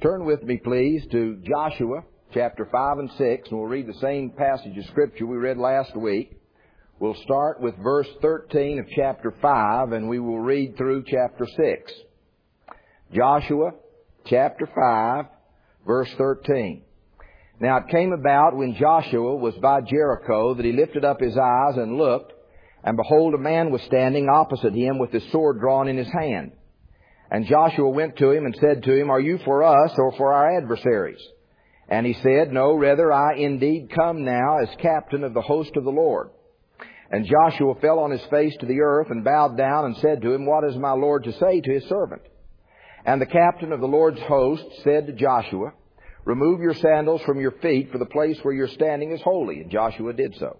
Turn with me, please, to Joshua chapter 5 and 6, and we'll read the same passage of Scripture we read last week. We'll start with verse 13 of chapter 5, and we will read through chapter 6. Joshua chapter 5, verse 13. Now it came about when Joshua was by Jericho that he lifted up his eyes and looked, and behold, a man was standing opposite him with his sword drawn in his hand. And Joshua went to him and said to him, Are you for us or for our adversaries? And he said, No, rather I indeed come now as captain of the host of the Lord. And Joshua fell on his face to the earth and bowed down and said to him, What is my Lord to say to his servant? And the captain of the Lord's host said to Joshua, Remove your sandals from your feet, for the place where you're standing is holy. And Joshua did so.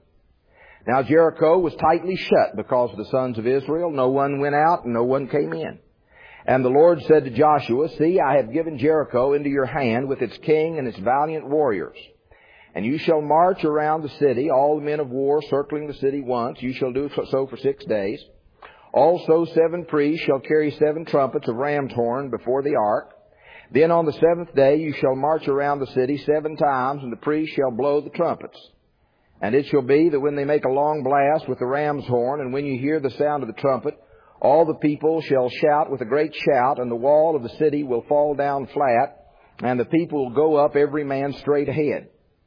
Now Jericho was tightly shut because of the sons of Israel. No one went out and no one came in. And the Lord said to Joshua, See, I have given Jericho into your hand with its king and its valiant warriors. And you shall march around the city, all the men of war circling the city once. You shall do so for 6 days. Also 7 priests shall carry 7 trumpets of ram's horn before the ark. Then on the 7th day you shall march around the city 7 times, and the priests shall blow the trumpets. And it shall be that when they make a long blast with the ram's horn, and when you hear the sound of the trumpet, all the people shall shout with a great shout, and the wall of the city will fall down flat, and the people will go up every man straight ahead.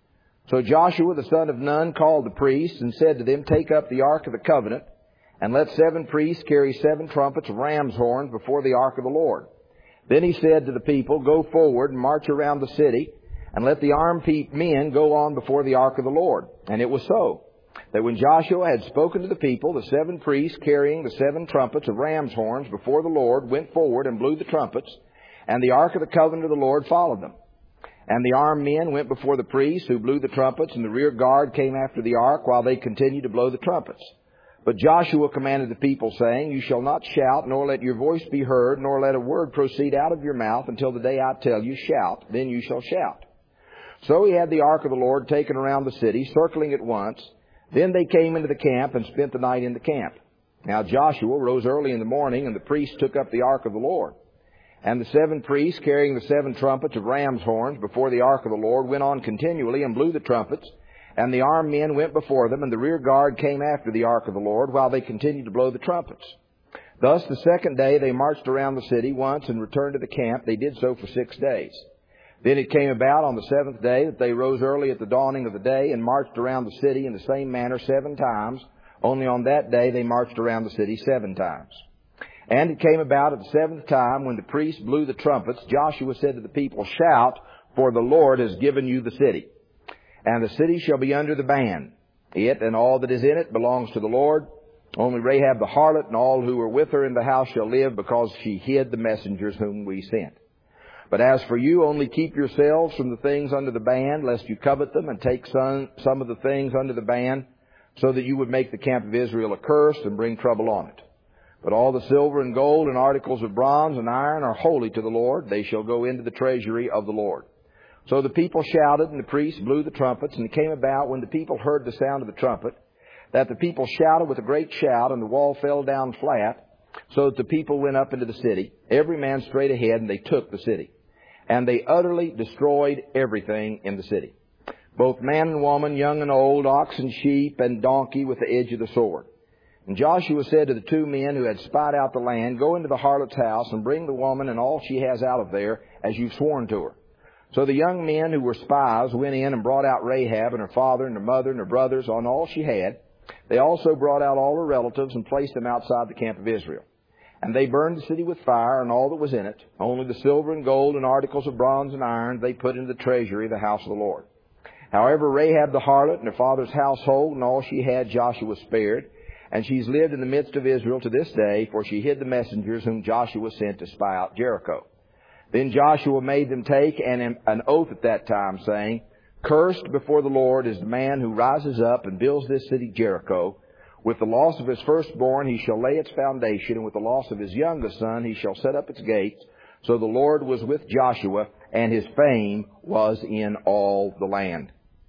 So Joshua the son of Nun called the priests and said to them, Take up the ark of the covenant, and let 7 priests carry 7 trumpets of ram's horns before the ark of the Lord. Then he said to the people, Go forward and march around the city, and let the armed men go on before the ark of the Lord. And it was so, that when Joshua had spoken to the people, the 7 priests carrying the 7 trumpets of ram's horns before the Lord went forward and blew the trumpets, and the ark of the covenant of the Lord followed them. And the armed men went before the priests who blew the trumpets, and the rear guard came after the ark while they continued to blow the trumpets. But Joshua commanded the people, saying, You shall not shout, nor let your voice be heard, nor let a word proceed out of your mouth until the day I tell you, Shout, then you shall shout. So he had the ark of the Lord taken around the city, circling it once. Then they came into the camp and spent the night in the camp. Now Joshua rose early in the morning, and the priests took up the ark of the Lord. And the 7 priests, carrying the 7 trumpets of ram's horns before the ark of the Lord, went on continually and blew the trumpets. And the armed men went before them, and the rear guard came after the ark of the Lord, while they continued to blow the trumpets. Thus the 2nd day they marched around the city once and returned to the camp. They did so for 6 days. Then it came about on the 7th day that they rose early at the dawning of the day and marched around the city in the same manner 7 times. Only on that day they marched around the city 7 times. And it came about at the 7th time, when the priests blew the trumpets, Joshua said to the people, Shout, for the Lord has given you the city. And the city shall be under the ban. It and all that is in it belongs to the Lord. Only Rahab the harlot and all who were with her in the house shall live, because she hid the messengers whom we sent. But as for you, only keep yourselves from the things under the ban, lest you covet them and take some of the things under the ban, so that you would make the camp of Israel accursed and bring trouble on it. But all the silver and gold and articles of bronze and iron are holy to the Lord. They shall go into the treasury of the Lord. So the people shouted, and the priests blew the trumpets. And it came about, when the people heard the sound of the trumpet, that the people shouted with a great shout, and the wall fell down flat, so that the people went up into the city, every man straight ahead, and they took the city. And they utterly destroyed everything in the city, both man and woman, young and old, ox and sheep, and donkey, with the edge of the sword. And Joshua said to the 2 men who had spied out the land, Go into the harlot's house, and bring the woman and all she has out of there, as you've sworn to her. So the young men who were spies went in and brought out Rahab and her father and her mother and her brothers on all she had. They also brought out all her relatives and placed them outside the camp of Israel. And they burned the city with fire and all that was in it. Only the silver and gold and articles of bronze and iron they put into the treasury of the house of the Lord. However, Rahab the harlot and her father's household and all she had Joshua spared. And she's lived in the midst of Israel to this day, for she hid the messengers whom Joshua sent to spy out Jericho. Then Joshua made them take an oath at that time, saying, Cursed before the Lord is the man who rises up and builds this city Jericho. With the loss of his firstborn he shall lay its foundation, and with the loss of his youngest son he shall set up its gates. So the Lord was with Joshua, and his fame was in all the land.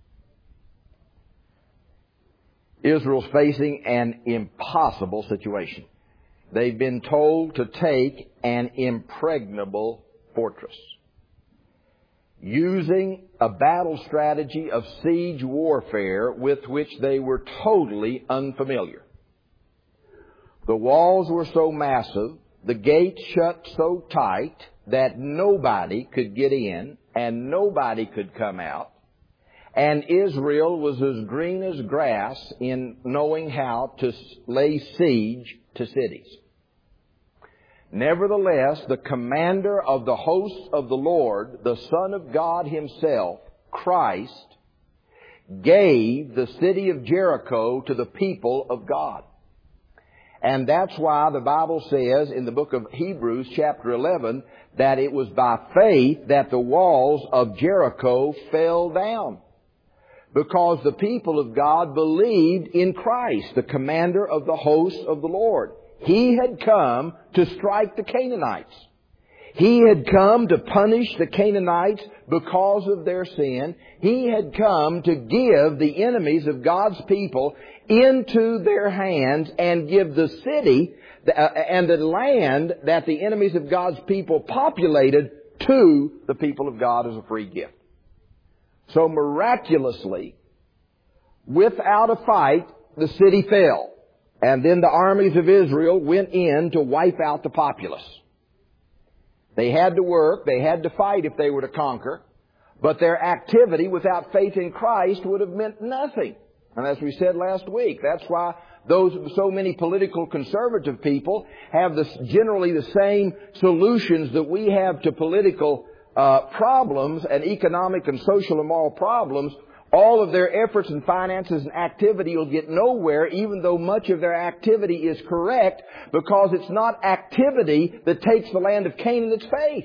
Israel's facing an impossible situation. They've been told to take an impregnable fortress. using a battle strategy of siege warfare with which they were totally unfamiliar. The walls were so massive, the gates shut so tight that nobody could get in and nobody could come out. And Israel was as green as grass in knowing how to lay siege to cities. Nevertheless, the commander of the hosts of the Lord, the Son of God Himself, Christ, gave the city of Jericho to the people of God. And that's why the Bible says in the book of Hebrews chapter 11 that it was by faith that the walls of Jericho fell down. Because the people of God believed in Christ, the commander of the hosts of the Lord. He had come to strike the Canaanites. He had come to punish the Canaanites because of their sin. He had come to give the enemies of God's people into their hands and give the city and the land that the enemies of God's people populated to the people of God as a free gift. So miraculously, without a fight, the city fell. And then the armies of Israel went in to wipe out the populace. They had to work, they had to fight if they were to conquer, but their activity without faith in Christ would have meant nothing. And as we said last week, that's why so many political conservative people have generally the same solutions that we have to political problems and economic and social and moral problems. All of their efforts and finances and activity will get nowhere, even though much of their activity is correct, because it's not activity that takes the land of Canaan, it's faith.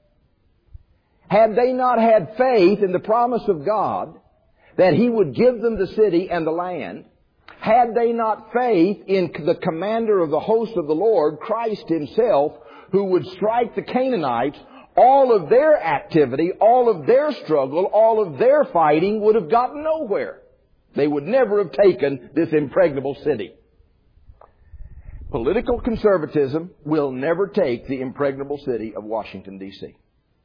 Had they not had faith in the promise of God that He would give them the city and the land, had they not faith in the commander of the host of the Lord, Christ Himself, who would strike the Canaanites, all of their activity, all of their struggle, all of their fighting would have gotten nowhere. They would never have taken this impregnable city. Political conservatism will never take the impregnable city of Washington, D.C.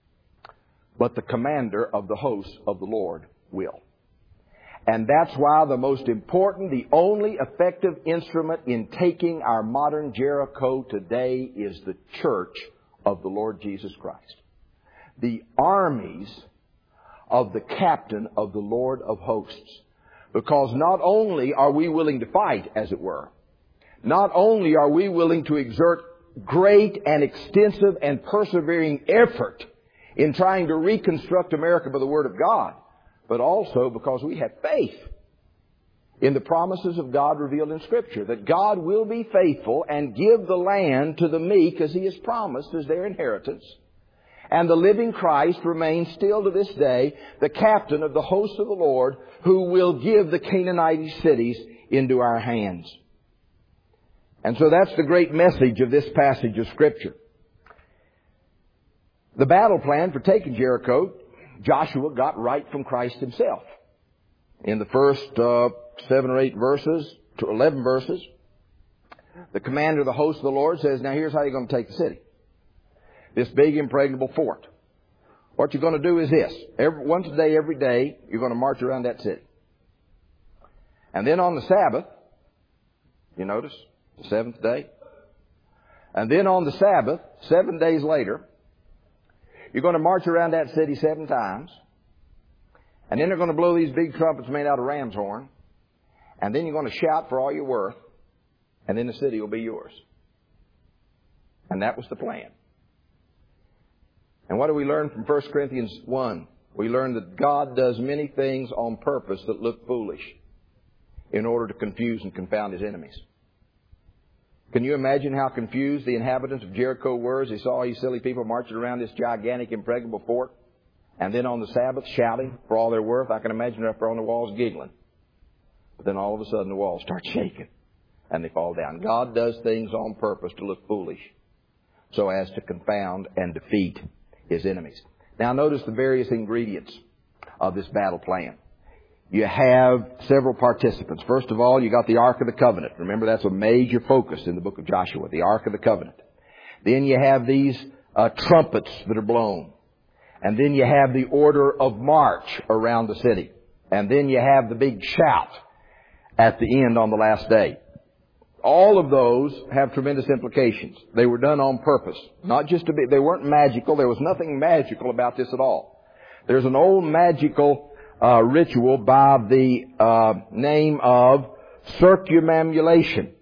But the commander of the hosts of the Lord will. And that's why the most important, the only effective instrument in taking our modern Jericho today is the church of the Lord Jesus Christ. The armies of the captain of the Lord of hosts. Because not only are we willing to fight, as it were, not only are we willing to exert great and extensive and persevering effort in trying to reconstruct America by the Word of God, but also because we have faith in the promises of God revealed in Scripture, that God will be faithful and give the land to the meek as He has promised as their inheritance. And the living Christ remains still to this day the captain of the hosts of the Lord, who will give the Canaanite cities into our hands. And so that's the great message of this passage of Scripture. The battle plan for taking Jericho, Joshua got right from Christ Himself. In the first 7 or 8 verses to 11 verses, the commander of the host of the Lord says, now here's how you're going to take the city. This big impregnable fort. What you're going to do is this. Once a day, every day, you're going to march around that city. And then on the Sabbath, you notice, the 7th day. And then on the Sabbath, 7 days later, you're going to march around that city 7 times. And then they're going to blow these big trumpets made out of ram's horn. And then you're going to shout for all you're worth. And then the city will be yours. And that was the plan. And what do we learn from 1 Corinthians 1? We learn that God does many things on purpose that look foolish in order to confuse and confound His enemies. Can you imagine how confused the inhabitants of Jericho were as they saw these silly people marching around this gigantic, impregnable fort? And then on the Sabbath, shouting for all they're worth. I can imagine up there on the walls giggling. But then all of a sudden the walls start shaking and they fall down. God does things on purpose to look foolish so as to confound and defeat His enemies. Now notice the various ingredients of this battle plan. You have several participants. First of all, you got the Ark of the Covenant. Remember, that's a major focus in the book of Joshua, the Ark of the Covenant. Then you have these trumpets that are blown. And then you have the order of march around the city. And then you have the big shout at the end on the last day. All of those have tremendous implications. They were done on purpose. Not just to be, they weren't magical. There was nothing magical about this at all. There's an old magical ritual by the name of circumambulation.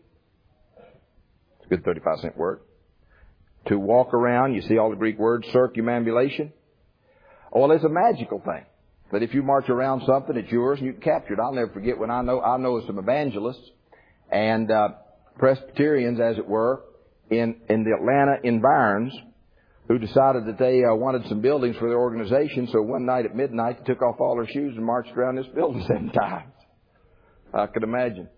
It's a good 35-cent word. To walk around, you see all the Greek words, circumambulation. Well, it's a magical thing. That if you march around something, it's yours and you can capture it. I'll never forget when I know some evangelists and Presbyterians, as it were, in the Atlanta environs, who decided that they wanted some buildings for their organization. So one night at midnight, they took off all their shoes and marched around this building 7 times. I could imagine.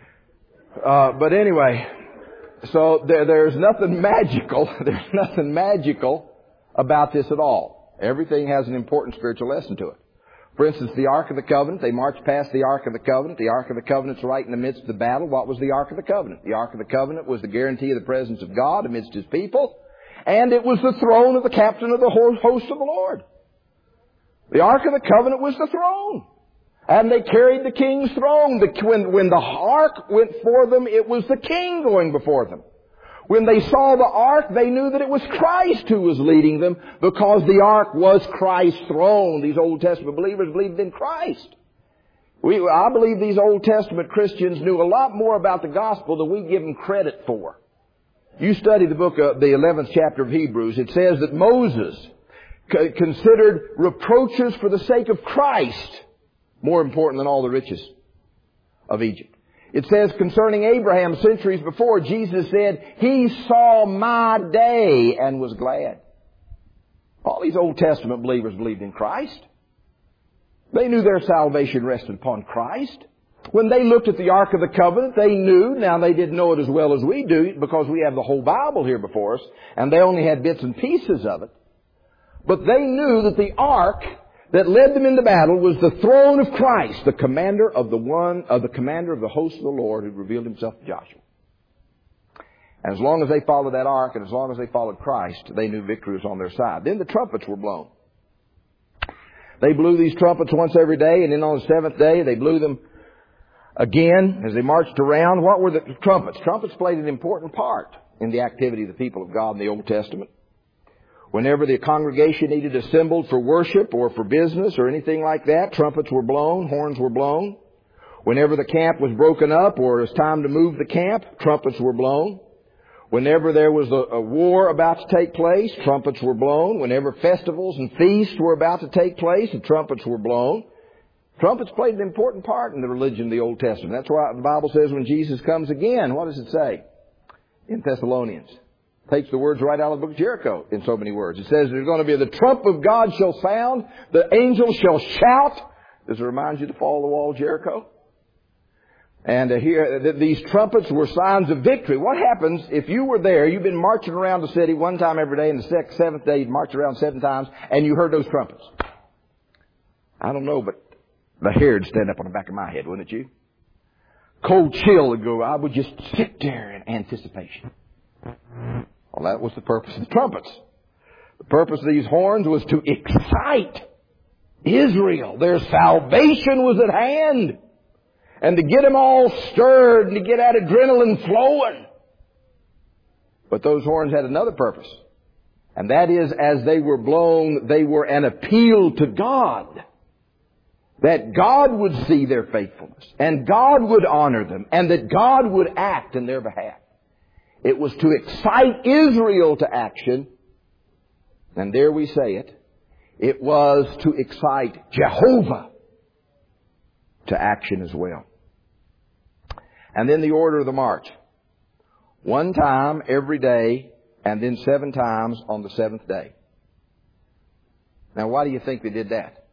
But anyway, so there's nothing magical. There's nothing magical about this at all. Everything has an important spiritual lesson to it. For instance, the Ark of the Covenant, they marched past the Ark of the Covenant. The Ark of the Covenant's right in the midst of the battle. What was the Ark of the Covenant? The Ark of the Covenant was the guarantee of the presence of God amidst His people. And it was the throne of the captain of the host of the Lord. The Ark of the Covenant was the throne. And they carried the king's throne. When the ark went for them, it was the king going before them. When they saw the ark, they knew that it was Christ who was leading them because the ark was Christ's throne. These Old Testament believers believed in Christ. I believe these Old Testament Christians knew a lot more about the gospel than we give them credit for. You study the book of the 11th chapter of Hebrews. It says that Moses considered reproaches for the sake of Christ more important than all the riches of Egypt. It says concerning Abraham centuries before, Jesus said, He saw my day and was glad. All these Old Testament believers believed in Christ. They knew their salvation rested upon Christ. When they looked at the Ark of the Covenant, they knew, now they didn't know it as well as we do because we have the whole Bible here before us, and they only had bits and pieces of it. But they knew that the Ark that led them into battle was the throne of Christ, the commander of the host of the Lord who revealed Himself to Joshua. And as long as they followed that ark and as long as they followed Christ, they knew victory was on their side. Then the trumpets were blown. They blew these trumpets once every day, and then on the 7th day they blew them again as they marched around. What were the trumpets? Trumpets played an important part in the activity of the people of God in the Old Testament. Whenever the congregation needed assembled for worship or for business or anything like that, trumpets were blown, horns were blown. Whenever the camp was broken up or it was time to move the camp, trumpets were blown. Whenever there was a war about to take place, trumpets were blown. Whenever festivals and feasts were about to take place, the trumpets were blown. Trumpets played an important part in the religion of the Old Testament. That's why the Bible says when Jesus comes again, what does it say in Thessalonians? Takes the words right out of the book of Jericho in so many words. It says there's going to be the trump of God shall sound, the angels shall shout. Does it remind you to fall the wall of Jericho? And here, these trumpets were signs of victory. What happens if you were there, you've been marching around the city one time every day, and the 7th day you'd march around 7 times, and you heard those trumpets? I don't know, but the hair would stand up on the back of my head, wouldn't it you? Cold chill would go. I would just sit there in anticipation. Well, that was the purpose of the trumpets. The purpose of these horns was to excite Israel. Their salvation was at hand. And to get them all stirred and to get that adrenaline flowing. But those horns had another purpose. And that is, as they were blown, they were an appeal to God. That God would see their faithfulness. And God would honor them. And that God would act in their behalf. It was to excite Israel to action. And there we say it. It was to excite Jehovah to action as well. And then the order of the march. 1 time every day, and then 7 times on the 7th day. Now, why do you think they did that?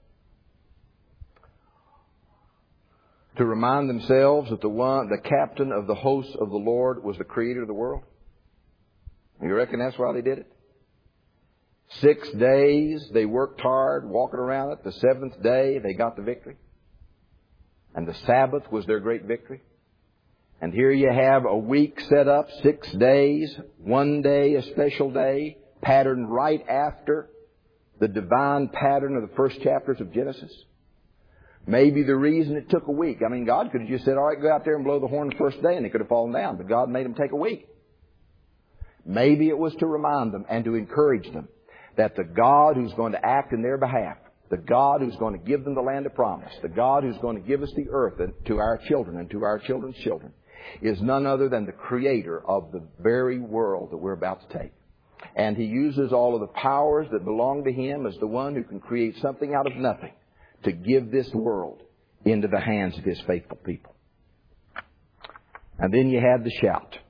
To remind themselves that the captain of the hosts of the Lord was the creator of the world? You reckon that's why they did it? 6 days they worked hard, walking around it. The 7th day they got the victory. And the Sabbath was their great victory. And here you have a week set up, 6 days, 1 day, a special day, patterned right after the divine pattern of the first chapters of Genesis? Maybe the reason it took a week. I mean, God could have just said, all right, go out there and blow the horn the first day, and they could have fallen down. But God made them take a week. Maybe it was to remind them and to encourage them that the God who's going to act in their behalf, the God who's going to give them the land of promise, the God who's going to give us the earth and to our children and to our children's children, is none other than the creator of the very world that we're about to take. And He uses all of the powers that belong to Him as the one who can create something out of nothing to give this world into the hands of His faithful people. And then you had the shout.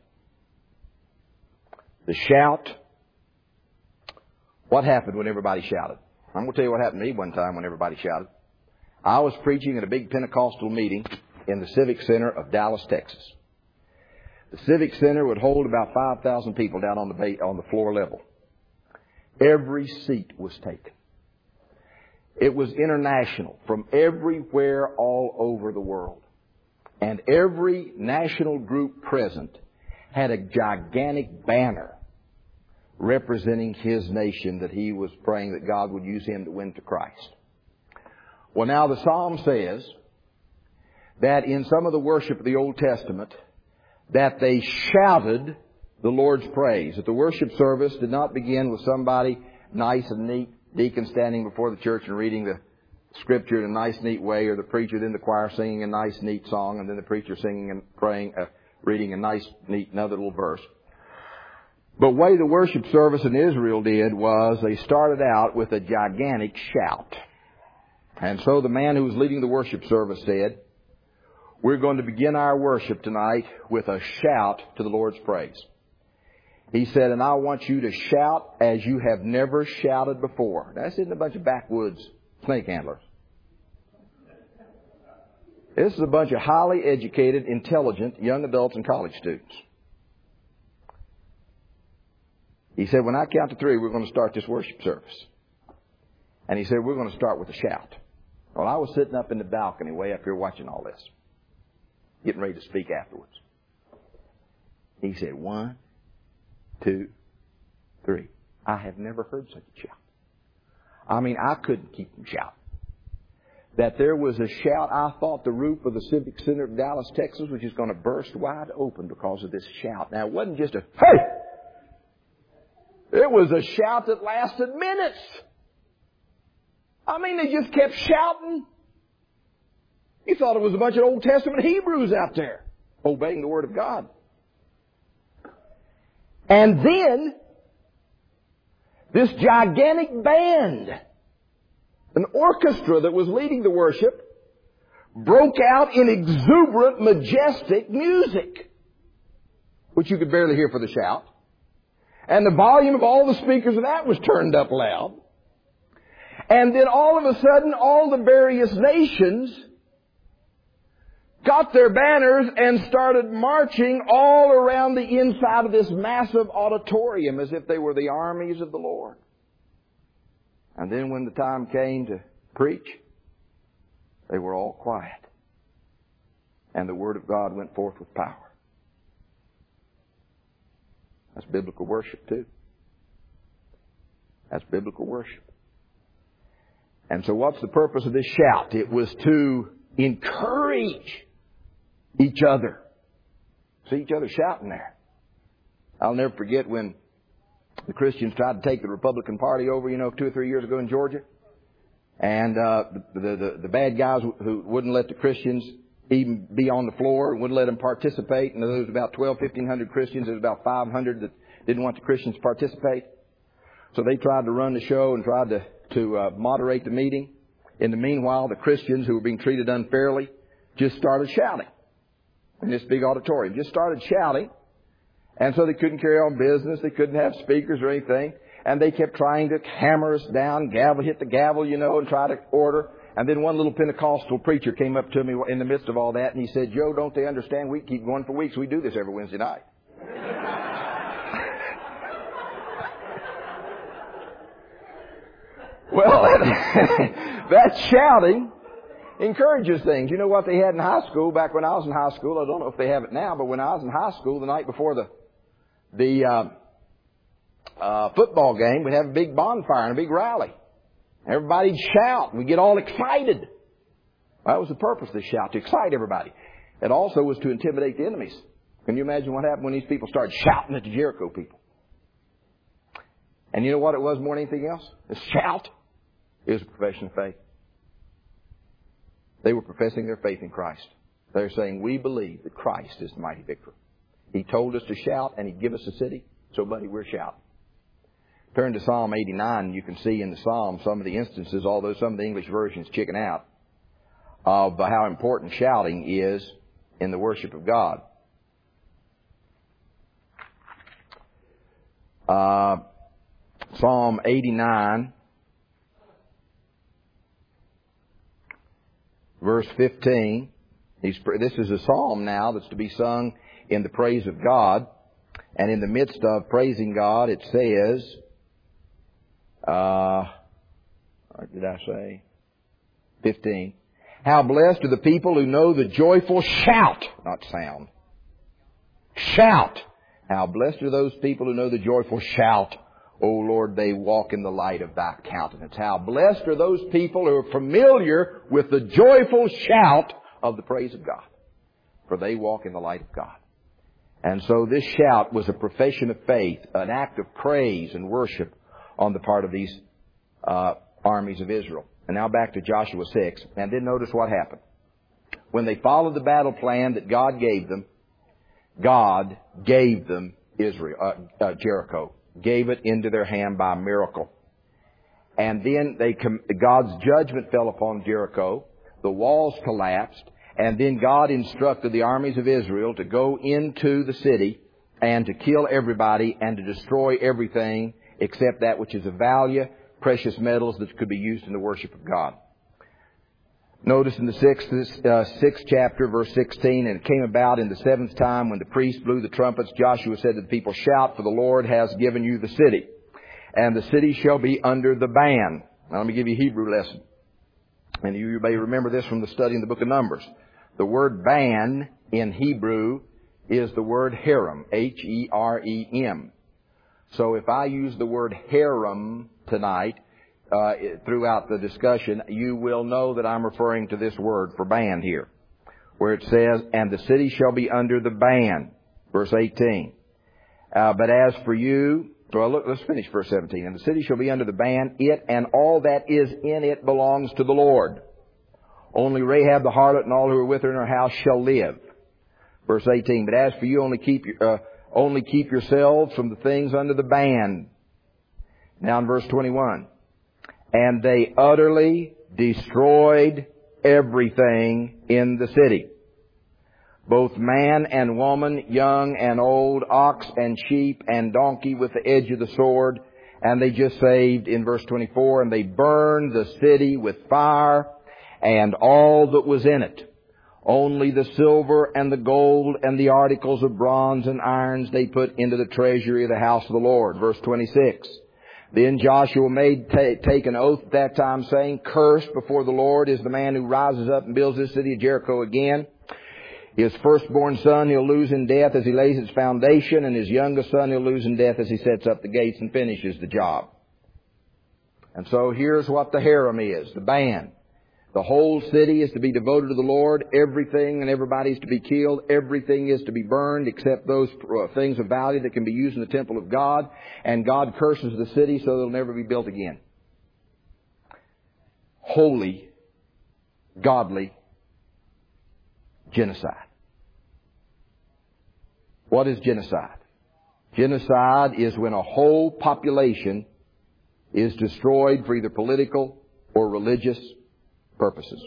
The shout. What happened when everybody shouted? I'm going to tell you what happened to me one time when everybody shouted. I was preaching at a big Pentecostal meeting in the Civic Center of Dallas, Texas. The Civic Center would hold about 5,000 people down on the floor level. Every seat was taken. It was international, from everywhere all over the world. And every national group present had a gigantic banner representing his nation that he was praying that God would use him to win to Christ. Well, now the Psalm says that in some of the worship of the Old Testament, that they shouted the Lord's praise. That the worship service did not begin with somebody nice and neat, deacon standing before the church and reading the Scripture in a nice, neat way, or the preacher, then the choir singing a nice, neat song, and then the preacher singing and praying, reading a nice, neat, another little verse. But the way the worship service in Israel did was they started out with a gigantic shout. And so the man who was leading the worship service said, we're going to begin our worship tonight with a shout to the Lord's praise. He said, and I want you to shout as you have never shouted before. Now, this isn't a bunch of backwoods snake handlers. This is a bunch of highly educated, intelligent young adults and college students. He said, when I count to 3, we're going to start this worship service. And he said, we're going to start with a shout. Well, I was sitting up in the balcony way up here watching all this, getting ready to speak afterwards. He said, 1, 2, 3. I have never heard such a shout. I mean, I couldn't keep from shouting. That there was a shout, I thought the roof of the Civic Center of Dallas, Texas was just going to burst wide open because of this shout. Now, it wasn't just a, hey! It was a shout that lasted minutes. I mean, they just kept shouting. You thought it was a bunch of Old Testament Hebrews out there obeying the Word of God. And then, this gigantic band, an orchestra that was leading the worship, broke out in exuberant, majestic music, which you could barely hear for the shout. And the volume of all the speakers of that was turned up loud. And then all of a sudden, all the various nations got their banners and started marching all around the inside of this massive auditorium as if they were the armies of the Lord. And then when the time came to preach, they were all quiet. And the Word of God went forth with power. That's biblical worship too. That's biblical worship. And so what's the purpose of this shout? It was to encourage each other. See each other shouting there. I'll never forget when the Christians tried to take the Republican Party over, 2 or 3 years ago in Georgia. And the bad guys who wouldn't let the Christians even be on the floor, wouldn't let them participate. And there was about 1,500 Christians. There was about 500 that didn't want the Christians to participate. So they tried to run the show and tried to moderate the meeting. In the meanwhile, the Christians who were being treated unfairly just started shouting in this big auditorium. Just started shouting. And so they couldn't carry on business. They couldn't have speakers or anything. And they kept trying to hammer us down, hit the gavel, and try to order. And then one little Pentecostal preacher came up to me in the midst of all that, and he said, Joe, don't they understand? We keep going for weeks. We do this every Wednesday night. Well, that shouting encourages things. You know what they had in high school back when I was in high school? I don't know if they have it now, but when I was in high school, the night before the football game, we'd have a big bonfire and a big rally. Everybody'd shout. We get all excited. That was the purpose of the shout, to excite everybody. It also was to intimidate the enemies. Can you imagine what happened when these people started shouting at the Jericho people? And you know what it was more than anything else? The shout. It was a profession of faith. They were professing their faith in Christ. They're saying, we believe that Christ is the mighty victor. He told us to shout and He'd give us a city. So, buddy, we're shouting. Turn to Psalm 89 and you can see in the Psalm some of the instances, although some of the English versions chicken out, of how important shouting is in the worship of God. Psalm 89, verse 15. This is a psalm now that's to be sung in the praise of God. And in the midst of praising God, it says, what did I say? 15. How blessed are the people who know the joyful shout, not sound. Shout. How blessed are those people who know the joyful shout. O Lord, they walk in the light of Thy countenance. How blessed are those people who are familiar with the joyful shout of the praise of God. For they walk in the light of God. And so this shout was a profession of faith, an act of praise and worship on the part of these armies of Israel. And now back to Joshua 6. And then notice what happened. When they followed the battle plan that God gave them, God gave them Jericho. Gave it into their hand by a miracle. And then God's judgment fell upon Jericho. The walls collapsed. And then God instructed the armies of Israel to go into the city and to kill everybody and to destroy everything except that which is of value, precious metals that could be used in the worship of God. Notice in the sixth chapter, verse 16, and it came about in the seventh time when the priests blew the trumpets, Joshua said to the people, shout, for the Lord has given you the city. And the city shall be under the ban. Now let me give you a Hebrew lesson. And you may remember this from the study in the book of Numbers. The word ban in Hebrew is the word herem, H-E-R-E-M. So if I use the word harem tonight, throughout the discussion, you will know that I'm referring to this word for ban here, where it says, and the city shall be under the ban, verse 18. But as for you, well, look, let's finish verse 17. And the city shall be under the ban, it and all that is in it belongs to the Lord. Only Rahab the harlot and all who are with her in her house shall live. Verse 18. But as for you, only keep yourselves from the things under the ban. Now in verse 21. And they utterly destroyed everything in the city. Both man and woman, young and old, ox and sheep and donkey with the edge of the sword. And they just saved in verse 24, and they burned the city with fire and all that was in it. Only the silver and the gold and the articles of bronze and irons they put into the treasury of the house of the Lord. Verse 26. Then Joshua made take an oath at that time, saying, cursed before the Lord is the man who rises up and builds this city of Jericho again. His firstborn son he'll lose in death as he lays its foundation, and his youngest son he'll lose in death as he sets up the gates and finishes the job. And so here's what the harem is, the ban. The whole city is to be devoted to the Lord. Everything and everybody is to be killed. Everything is to be burned except those things of value that can be used in the temple of God. And God curses the city so it'll never be built again. Holy, godly genocide. What is genocide? Genocide is when a whole population is destroyed for either political or religious purposes.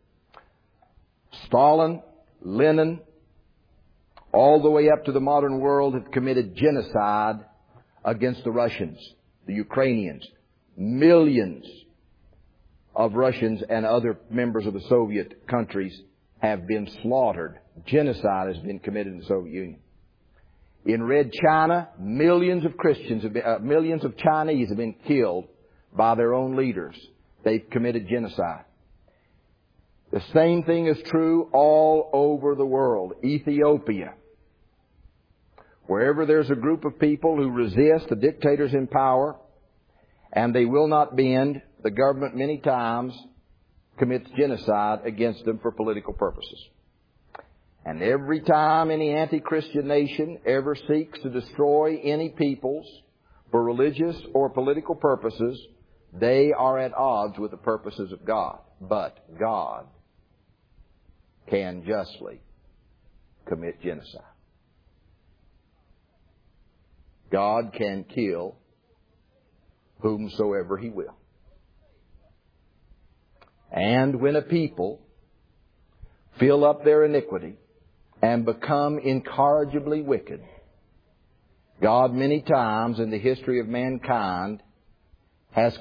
Stalin, Lenin, all the way up to the modern world have committed genocide against the Russians, the Ukrainians. Millions of Russians and other members of the Soviet countries have been slaughtered. Genocide has been committed in the Soviet Union. In Red China, millions of Christians, millions of Chinese have been killed by their own leaders. They've committed genocide. The same thing is true all over the world. Ethiopia. Wherever there's a group of people who resist the dictators in power and they will not bend, the government many times commits genocide against them for political purposes. And every time any anti-Christian nation ever seeks to destroy any peoples for religious or political purposes, they are at odds with the purposes of God. But God can justly commit genocide. God can kill whomsoever He will. And when a people fill up their iniquity and become incorrigibly wicked, God many times in the history of mankind has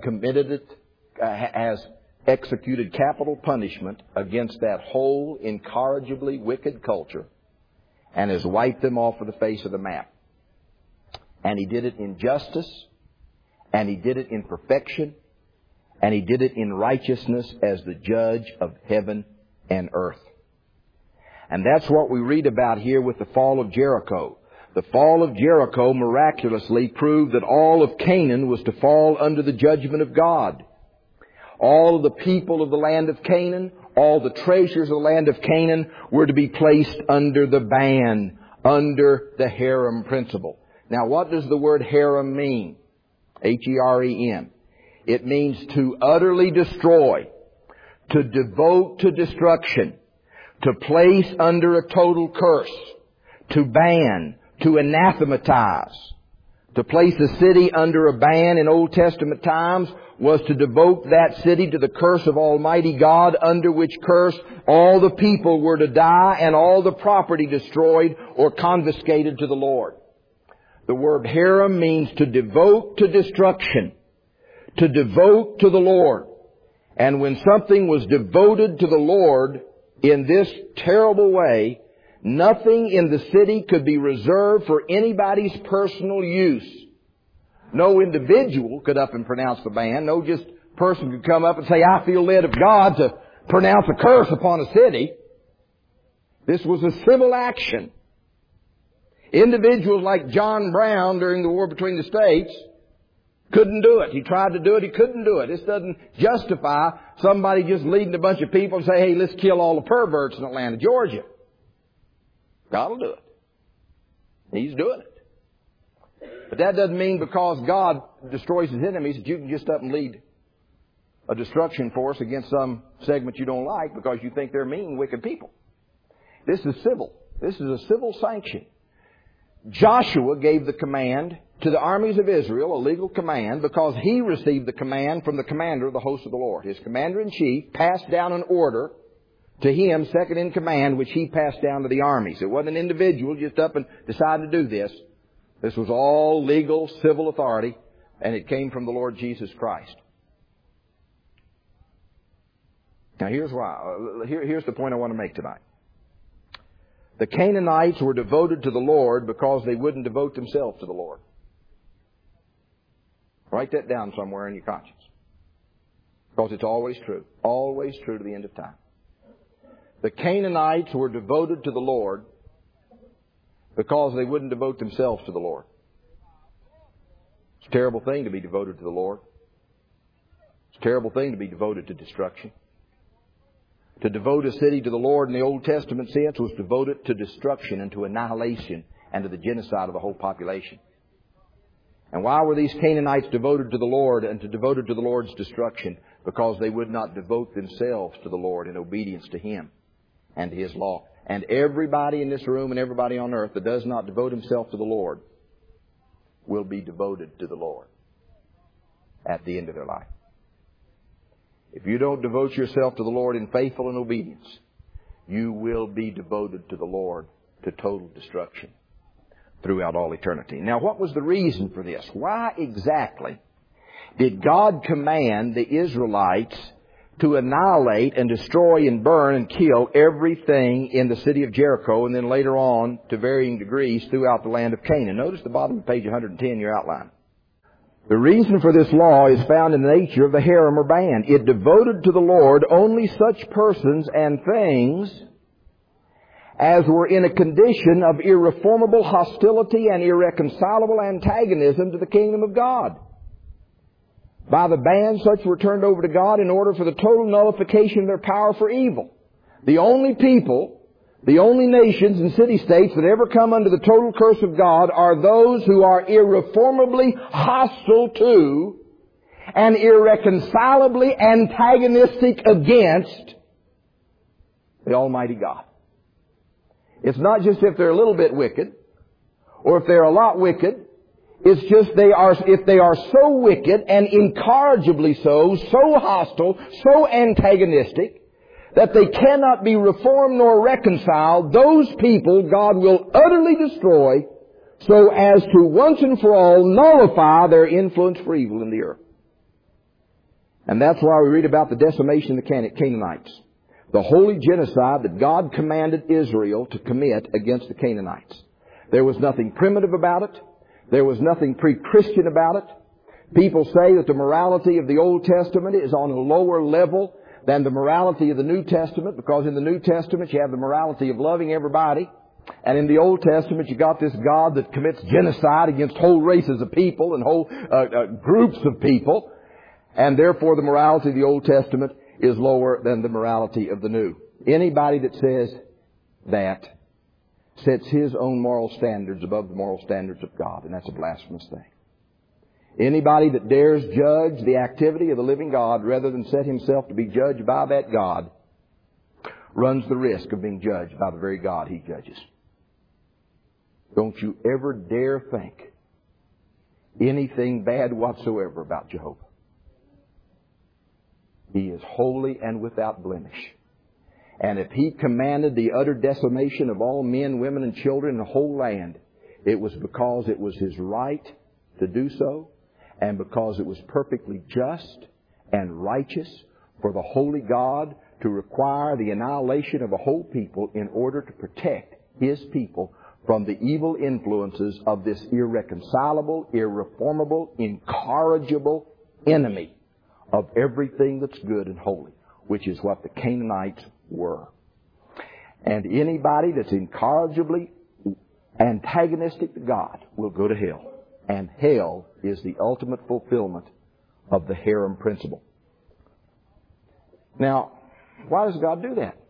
executed capital punishment against that whole incorrigibly wicked culture and has wiped them off of the face of the map. And He did it in justice, and He did it in perfection, and He did it in righteousness as the judge of heaven and earth. And that's what we read about here with the fall of Jericho. The fall of Jericho miraculously proved that all of Canaan was to fall under the judgment of God. All of the people of the land of Canaan, all the treasures of the land of Canaan were to be placed under the ban, under the harem principle. Now, what does the word harem mean? H-E-R-E-M. It means to utterly destroy, to devote to destruction, to place under a total curse, to ban, to anathematize. To place a city under a ban in Old Testament times was to devote that city to the curse of Almighty God, under which curse all the people were to die and all the property destroyed or confiscated to the Lord. The word harem means to devote to destruction, to devote to the Lord. And when something was devoted to the Lord in this terrible way, nothing in the city could be reserved for anybody's personal use. No individual could up and pronounce the ban. No just person could come up and say, I feel led of God to pronounce a curse upon a city. This was a civil action. Individuals like John Brown during the war between the states couldn't do it. He tried to do it. He couldn't do it. This doesn't justify somebody just leading a bunch of people and say, hey, let's kill all the perverts in Atlanta, Georgia. God will do it. He's doing it. But that doesn't mean because God destroys His enemies that you can just up and lead a destruction force against some segment you don't like because you think they're mean, wicked people. This is civil. This is a civil sanction. Joshua gave the command to the armies of Israel, a legal command, because he received the command from the commander of the host of the Lord. His commander-in-chief passed down an order to him, second in command, which he passed down to the armies. It wasn't an individual just up and decided to do this. This was all legal, civil authority, and it came from the Lord Jesus Christ. Now here's why. Here's the point I want to make tonight. The Canaanites were devoted to the Lord because they wouldn't devote themselves to the Lord. Write that down somewhere in your conscience. Because it's always true. Always true to the end of time. The Canaanites were devoted to the Lord because they wouldn't devote themselves to the Lord. It's a terrible thing to be devoted to the Lord. It's a terrible thing to be devoted to destruction. To devote a city to the Lord in the Old Testament sense was devote it to destruction and to annihilation and to the genocide of the whole population. And why were these Canaanites devoted to the Lord and devoted to the Lord's destruction? Because they would not devote themselves to the Lord in obedience to Him and to His law. And everybody in this room and everybody on earth that does not devote himself to the Lord will be devoted to the Lord at the end of their life. If you don't devote yourself to the Lord in faithful and obedience, you will be devoted to the Lord to total destruction throughout all eternity. Now, what was the reason for this? Why exactly did God command the Israelites to annihilate and destroy and burn and kill everything in the city of Jericho and then later on to varying degrees throughout the land of Canaan? Notice the bottom of page 110 in your outline. The reason for this law is found in the nature of the harem or band. It devoted to the Lord only such persons and things as were in a condition of irreformable hostility and irreconcilable antagonism to the kingdom of God. By the ban, such were turned over to God in order for the total nullification of their power for evil. The only people, the only nations and city-states that ever come under the total curse of God are those who are irreformably hostile to and irreconcilably antagonistic against the Almighty God. It's not just if they're a little bit wicked, or if they're a lot wicked. It's just if they are so wicked and incorrigibly so hostile, so antagonistic, that they cannot be reformed nor reconciled, those people God will utterly destroy so as to once and for all nullify their influence for evil in the earth. And that's why we read about the decimation of the Canaanites. The holy genocide that God commanded Israel to commit against the Canaanites. There was nothing primitive about it. There was nothing pre-Christian about it. People say that the morality of the Old Testament is on a lower level than the morality of the New Testament, because in the New Testament you have the morality of loving everybody, and in the Old Testament you got this God that commits genocide against whole races of people and whole groups of people, and therefore the morality of the Old Testament is lower than the morality of the New. Anybody that says that sets his own moral standards above the moral standards of God, and that's a blasphemous thing. Anybody that dares judge the activity of the living God rather than set himself to be judged by that God runs the risk of being judged by the very God he judges. Don't you ever dare think anything bad whatsoever about Jehovah. He is holy and without blemish. And if He commanded the utter decimation of all men, women, and children in the whole land, it was because it was His right to do so, and because it was perfectly just and righteous for the holy God to require the annihilation of a whole people in order to protect His people from the evil influences of this irreconcilable, irreformable, incorrigible enemy of everything that's good and holy, which is what the Canaanites were. And anybody that's incorrigibly antagonistic to God will go to hell. And hell is the ultimate fulfillment of the harem principle. Now, why does God do that?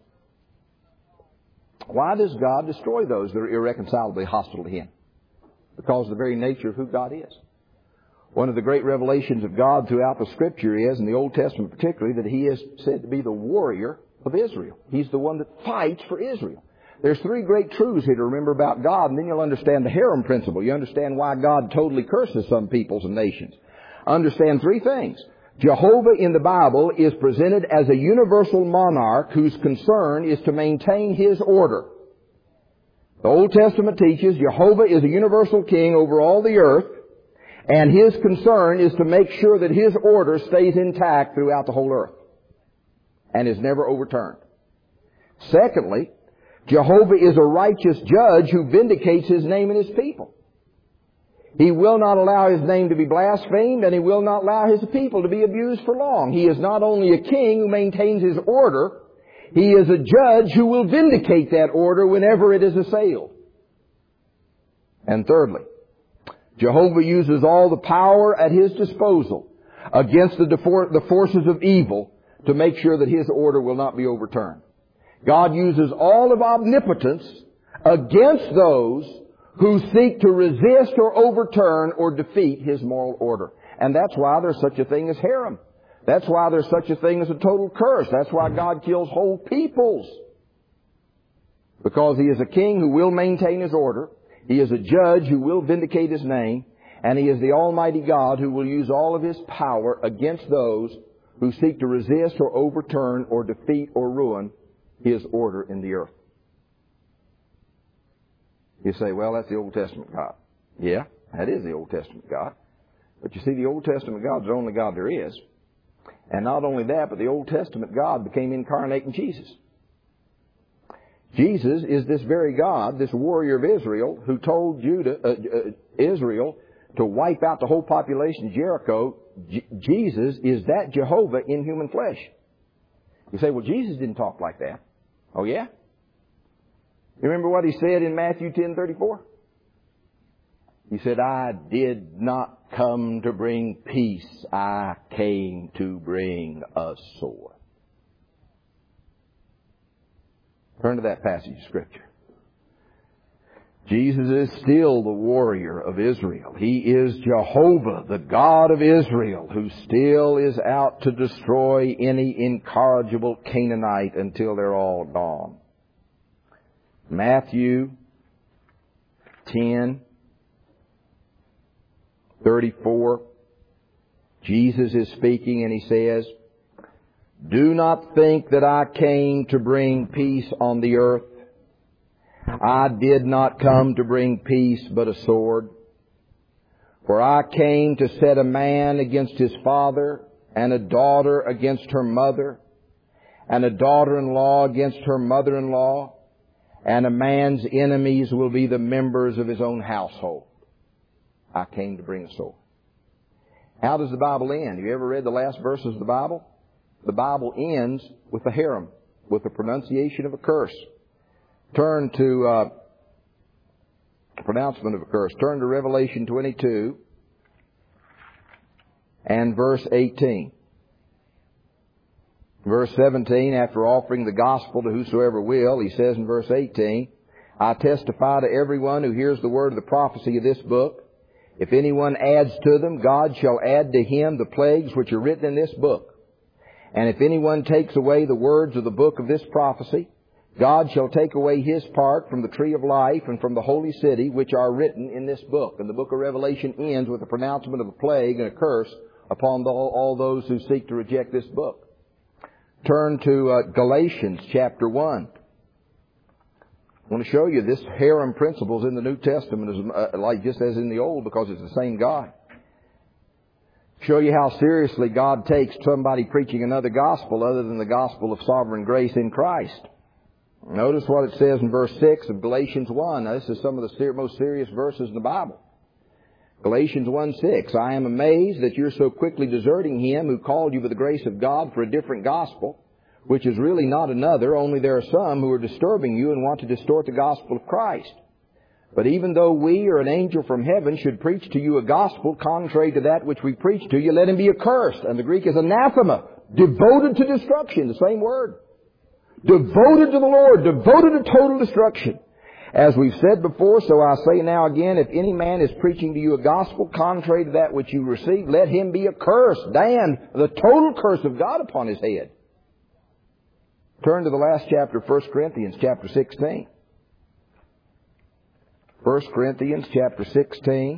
Why does God destroy those that are irreconcilably hostile to Him? Because of the very nature of who God is. One of the great revelations of God throughout the Scripture is, in the Old Testament particularly, that He is said to be the warrior of Israel. He's the one that fights for Israel. There's three great truths here to remember about God, and then you'll understand the harem principle. You understand why God totally curses some peoples and nations. Understand three things. Jehovah in the Bible is presented as a universal monarch whose concern is to maintain His order. The Old Testament teaches Jehovah is a universal king over all the earth, and His concern is to make sure that His order stays intact throughout the whole earth and is never overturned. Secondly, Jehovah is a righteous judge who vindicates His name and His people. He will not allow His name to be blasphemed, and He will not allow His people to be abused for long. He is not only a king who maintains His order, He is a judge who will vindicate that order whenever it is assailed. And thirdly, Jehovah uses all the power at His disposal against the forces of evil to make sure that His order will not be overturned. God uses all of omnipotence against those who seek to resist or overturn or defeat His moral order. And that's why there's such a thing as harem. That's why there's such a thing as a total curse. That's why God kills whole peoples. Because He is a king who will maintain His order. He is a judge who will vindicate His name. And He is the Almighty God who will use all of His power against those who seek to resist or overturn or defeat or ruin His order in the earth. You say, well, that's the Old Testament God. Yeah, that is the Old Testament God. But you see, the Old Testament God is the only God there is. And not only that, but the Old Testament God became incarnate in Jesus. Jesus is this very God, this warrior of Israel, who told Israel to wipe out the whole population of Jericho. Jesus is that Jehovah in human flesh. You say, well, Jesus didn't talk like that. Oh, yeah? You remember what He said in Matthew 10:34? He said, I did not come to bring peace. I came to bring a sword. Turn to that passage of Scripture. Jesus is still the warrior of Israel. He is Jehovah, the God of Israel, who still is out to destroy any incorrigible Canaanite until they're all gone. Matthew 10:34. Jesus is speaking and He says, do not think that I came to bring peace on the earth. I did not come to bring peace but a sword. For I came to set a man against his father, and a daughter against her mother, and a daughter-in-law against her mother-in-law, and a man's enemies will be the members of his own household. I came to bring a sword. How does the Bible end? Have you ever read the last verses of the Bible? The Bible ends with a herem, with the pronunciation of a curse. Turn to pronouncement of a curse. Turn to Revelation 22 and verse 18. Verse 17, after offering the gospel to whosoever will, He says in verse 18, I testify to everyone who hears the word of the prophecy of this book. If anyone adds to them, God shall add to him the plagues which are written in this book. And if anyone takes away the words of the book of this prophecy, God shall take away his part from the tree of life and from the holy city which are written in this book. And the book of Revelation ends with a pronouncement of a plague and a curse upon all those who seek to reject this book. Turn to Galatians chapter 1. I want to show you this harem principles in the New Testament is like just as in the Old, because it's the same God. Show you how seriously God takes somebody preaching another gospel other than the gospel of sovereign grace in Christ. Notice what it says in verse 6 of Galatians 1. Now, this is some of the most serious verses in the Bible. Galatians 1:6. I am amazed that you're so quickly deserting Him who called you by the grace of God for a different gospel, which is really not another, only there are some who are disturbing you and want to distort the gospel of Christ. But even though we or an angel from heaven should preach to you a gospel contrary to that which we preach to you, let him be accursed. And the Greek is anathema, devoted to destruction, the same word. Devoted to the Lord, devoted to total destruction. As we've said before, so I say now again, if any man is preaching to you a gospel contrary to that which you received, let him be accursed, damned, the total curse of God upon his head. Turn to the last chapter of 1 Corinthians, chapter 16. 1 Corinthians chapter 16.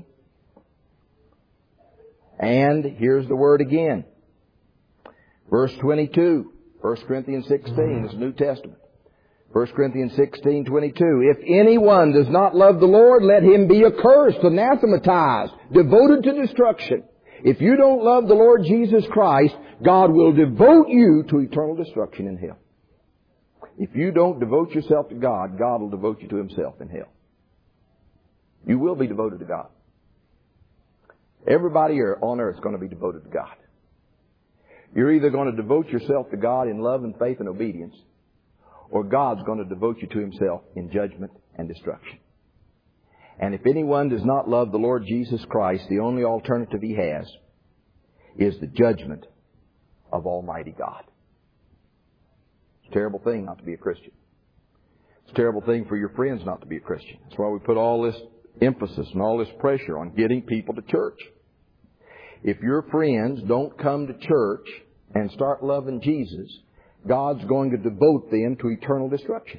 And here's the word again. Verse 22. 1 Corinthians 16 is New Testament. 1 Corinthians 16:22. If anyone does not love the Lord, let him be accursed, anathematized, devoted to destruction. If you don't love the Lord Jesus Christ, God will devote you to eternal destruction in hell. If you don't devote yourself to God, God will devote you to Himself in hell. You will be devoted to God. Everybody here on earth is going to be devoted to God. You're either going to devote yourself to God in love and faith and obedience, or God's going to devote you to Himself in judgment and destruction. And if anyone does not love the Lord Jesus Christ, the only alternative he has is the judgment of Almighty God. It's a terrible thing not to be a Christian. It's a terrible thing for your friends not to be a Christian. That's why we put all this emphasis and all this pressure on getting people to church. If your friends don't come to church and start loving Jesus, God's going to devote them to eternal destruction.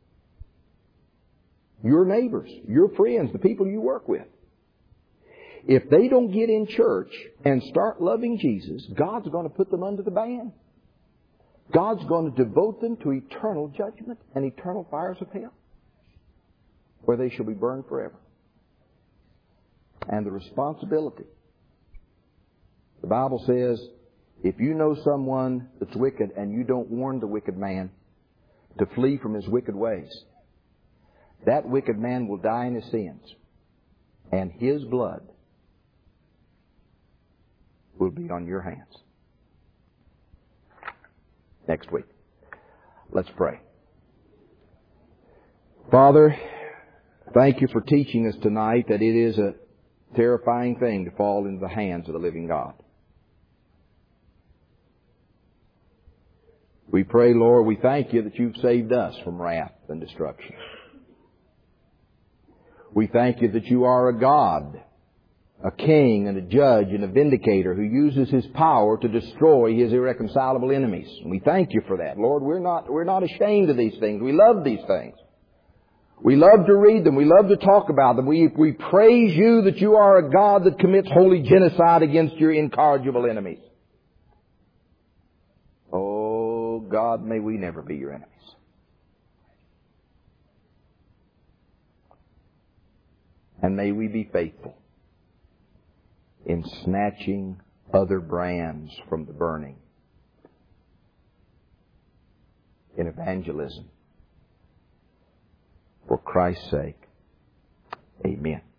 Your neighbors, your friends, the people you work with. If they don't get in church and start loving Jesus, God's going to put them under the ban. God's going to devote them to eternal judgment and eternal fires of hell, where they shall be burned forever. And the responsibility. The Bible says, if you know someone that's wicked and you don't warn the wicked man to flee from his wicked ways, that wicked man will die in his sins, and his blood will be on your hands. Next week. Let's pray. Father, thank you for teaching us tonight that it is a terrifying thing to fall into the hands of the living God. We pray, Lord, we thank You that You've saved us from wrath and destruction. We thank You that You are a God, a king and a judge and a vindicator who uses His power to destroy His irreconcilable enemies. And we thank You for that. Lord, we're not ashamed of these things. We love these things. We love to read them. We love to talk about them. We praise You that You are a God that commits holy genocide against Your incorrigible enemies. Oh, God, may we never be Your enemies. And may we be faithful in snatching other brands from the burning in evangelism. For Christ's sake, amen.